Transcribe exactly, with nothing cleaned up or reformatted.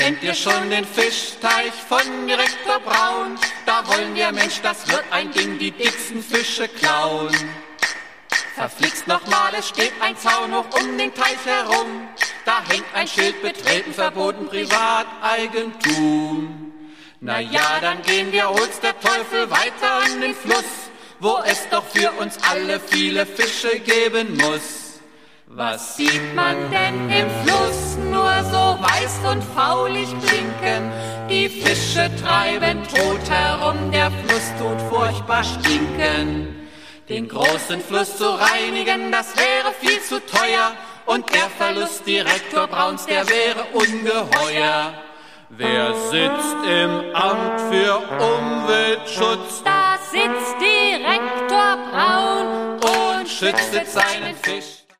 Kennt ihr schon den Fischteich von Direktor Braun? Da wollen wir, Mensch, das wird ein Ding, die dicksten Fische klauen. Verflixt nochmal, es steht ein Zaun hoch um den Teich herum. Da hängt ein Schild, betreten verboten, Privateigentum. Na ja, dann gehen wir, hol's der Teufel, weiter an den Fluss, wo es doch für uns alle viele Fische geben muss. Was sieht man denn im Fluss nur so weiß und faulig blinken? Die Fische treiben tot herum, der Fluss tut furchtbar stinken. Den großen Fluss zu reinigen, das wäre viel zu teuer, und der Verlust Direktor Brauns, der wäre ungeheuer. Wer sitzt im Amt für Umweltschutz? Da sitzt Direktor Braun und schützt seinen Fisch.